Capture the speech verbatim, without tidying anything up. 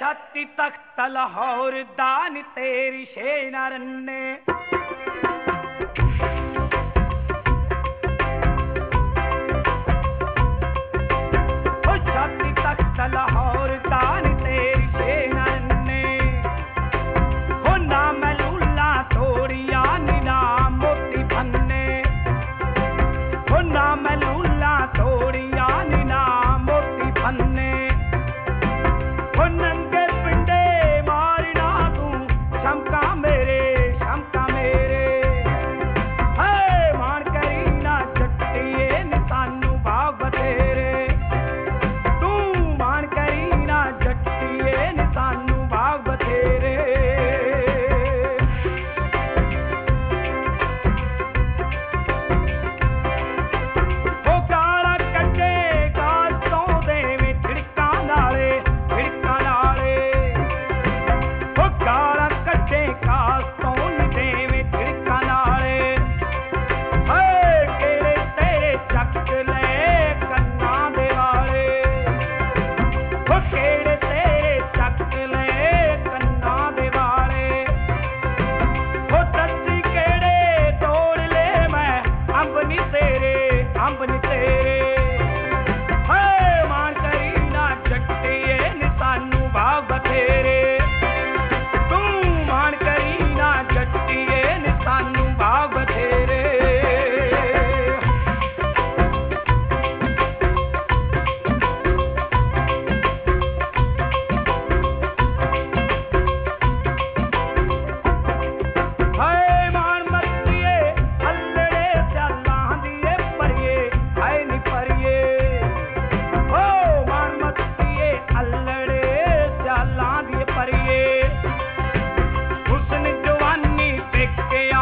जाति तख्त लाहौर दान तेरी शेना रन्ने जाति तख्त लाहौर दान तेरी शेना रन्ने हो ना मलूला तोड़िया नीना मोती भन्ने हो ना मलूला तोड़िया नीना मोती भन्ने हो नंगे पिंडे मारना तू शमका मेरे शमका मेरे है मान करी ना जट्टिए ने सानू भाव बतेरे तू मान करी ना जट्टिए ने सानू भाव बतेरे ओ काला कट्टे काल तो देवे छिड़का नाले छिड़का नाले ओ काला कट्टे काल तो देवे छिड़का नाले है केड़े तेरे चक ले कन्ना दे वाले ओ केड़े तेरे चक ले कन्ना दे वाले ओ दस्सी केड़े तोड़ ले मैं अंब नी तेरे अंब नी तेरे है मान करी ना जट्टिए ने सानू भाव बथेरे तू मान करी ना जट्टिए ने सानू भाव बथेरे हाय मान मत्तिए अल्लड़े चालां दिए परिए हाय नी परिए ओ मान मत्तिए अल्लड़े चालां दिए परिए हुस्न जवानी पेके